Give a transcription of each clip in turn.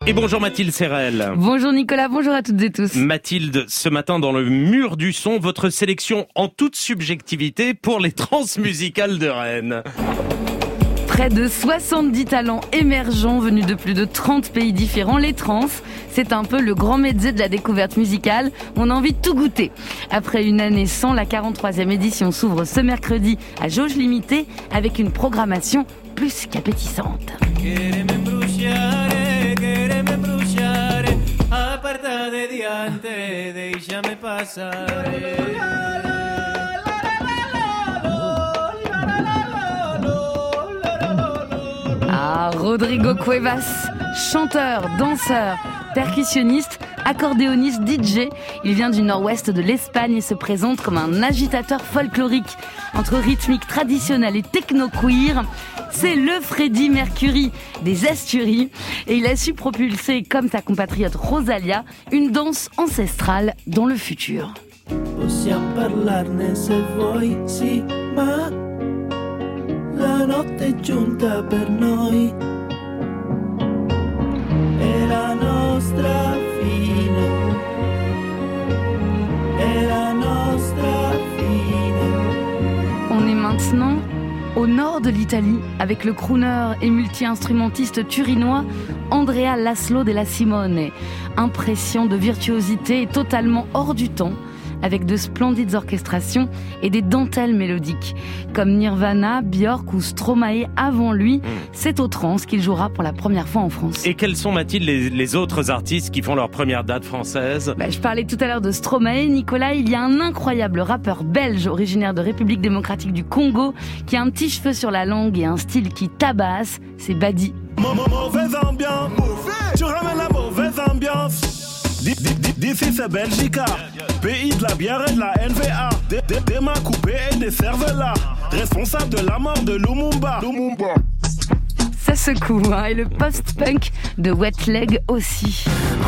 Et bonjour Mathilde Serrel. Bonjour Nicolas, bonjour à toutes et tous. Mathilde, ce matin dans le mur du son, votre sélection en toute subjectivité pour les transmusicales de Rennes. Près de 70 talents émergents venus de plus de 30 pays différents. Les trans, c'est un peu le grand métier de la découverte musicale. On a envie de tout goûter. Après une année sans, la 43e édition s'ouvre ce mercredi à jauge limitée avec une programmation plus qu'appétissante. Rodrigo Cuevas, chanteur, danseur, percussionniste, accordéoniste, DJ. Il vient du nord-ouest de l'Espagne et se présente comme un agitateur folklorique entre rythmique traditionnelle et techno-queer. C'est le Freddie Mercury des Asturies et il a su propulser, comme sa compatriote Rosalia, une danse ancestrale dans le futur. La notte è giunta per noi e la nostra fine e la nostra fine. On est maintenant au nord de l'Italie avec le crooner et multi-instrumentiste turinois Andrea Laszlo della Simone. Impression de virtuosité et totalement hors du temps, avec de splendides orchestrations et des dentelles mélodiques. Comme Nirvana, Björk ou Stromae avant lui, c'est au trans qu'il jouera pour la première fois en France. Et quels sont, Mathilde, les autres artistes qui font leur première date française ? Je parlais tout à l'heure de Stromae, Nicolas. Il y a un incroyable rappeur belge originaire de République démocratique du Congo qui a un petit cheveu sur la langue et un style qui tabasse, c'est Badi. Mauvaise ambiance, tu ramènes la mauvaise ambiance. D'ici c'est Belgica, pays de la bière et de la NVA. Des mains coupées et des cervelas, responsable de la mort de Lumumba. Ça secoue, hein, et le post-punk de Wet Leg aussi.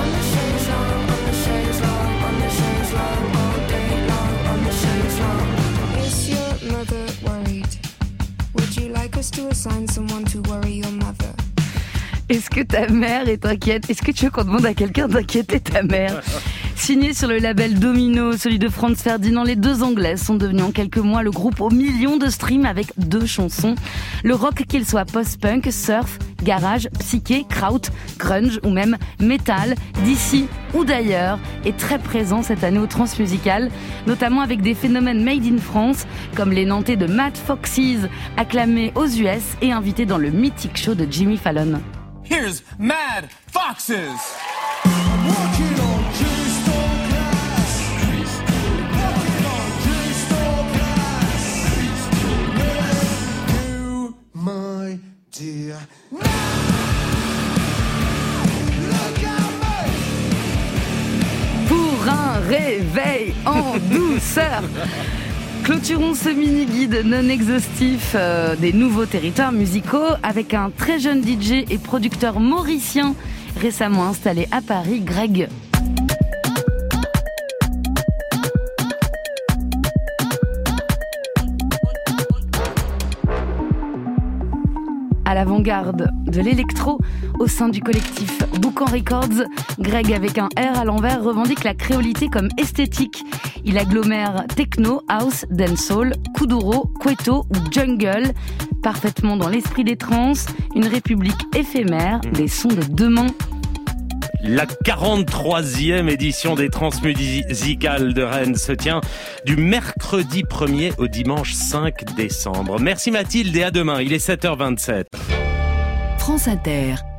Is your mother worried? Would you like us to assign someone to worry your mother? Est-ce que ta mère est inquiète ? Est-ce que tu veux qu'on demande à quelqu'un d'inquiéter ta mère ? Signé sur le label Domino, celui de Franz Ferdinand, les deux Anglaises sont devenues en quelques mois le groupe aux millions de streams avec 2 chansons. Le rock, qu'il soit post-punk, surf, garage, psyché, kraut, grunge ou même metal, d'ici ou d'ailleurs, est très présent cette année au Transmusical, notamment avec des phénomènes made in France, comme les Nantais de Mad Foxes, acclamés aux US et invités dans le mythique show de Jimmy Fallon. Here's Mad Foxes. Pour un réveil en douceur. Clôturons ce mini-guide non exhaustif des nouveaux territoires musicaux avec un très jeune DJ et producteur mauricien récemment installé à Paris, Greg. À l'avant-garde de l'électro au sein du collectif Boucan Records, Greg, avec un R à l'envers, revendique la créolité comme esthétique. Il agglomère techno, house, dancehall, kuduro, cueto ou jungle, parfaitement dans l'esprit des trans, une république éphémère, des sons de demain. La 43e édition des Transmusicales de Rennes se tient du mercredi 1er au dimanche 5 décembre. Merci Mathilde et à demain, il est 7h27. France Inter.